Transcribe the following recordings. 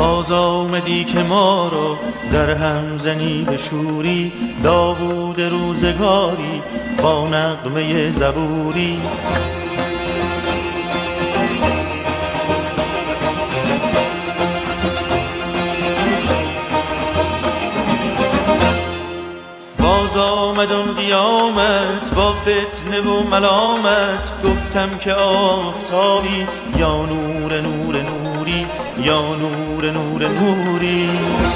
باز آمدی که ما رو در هم زنی به شوری، داوود روزگاری با نغمه زبوری. باز آمد اون قیامت با فتنه و ملامت، گفتم که آفتابی یا نور نور نوری، یا نور نور نوری.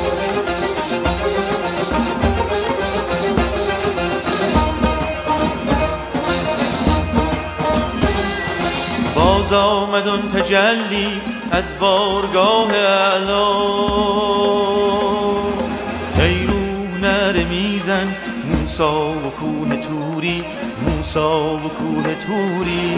باز آمد اون تجلی از بارگاه اعلی، ای روح نره میزن موسی و کوه توری، موسی و کوه توری.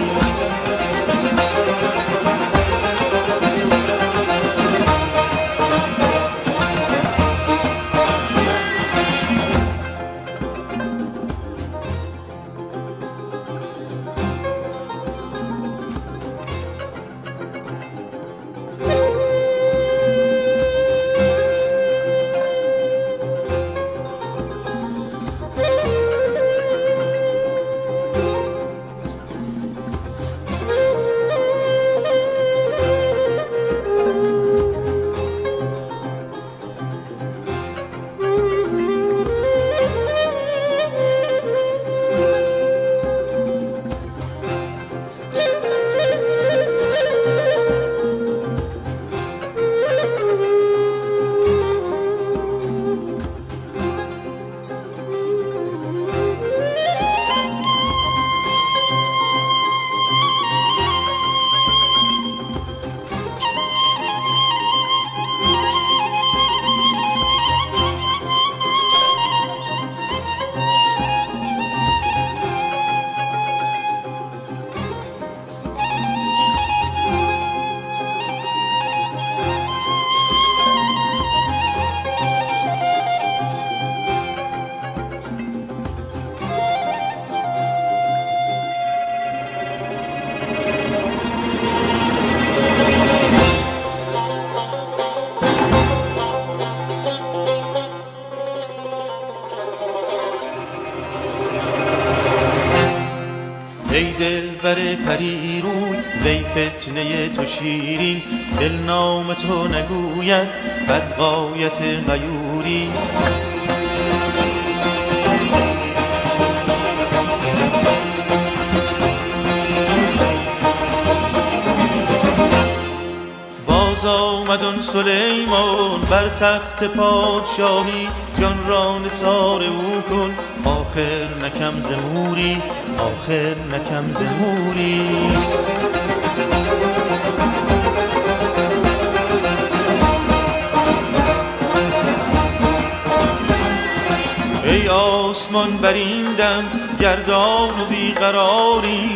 ای دلبر پری روی وی فتنه تو شیرین، دل نام تو نگوید از غایت غیوری. باز آمد آن سلیمان بر تخت پادشاهی، جان را نثار او کن آخر نکم ز موری، آخر نکم ز موری. ای آسمان بر این دم گردان و بیقراری،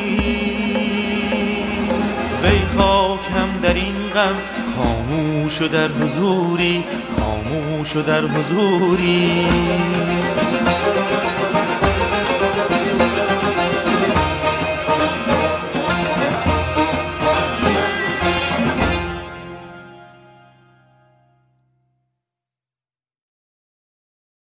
وی خاک هم در این غم خاموش و در حضوری، خاموش و در حضوری.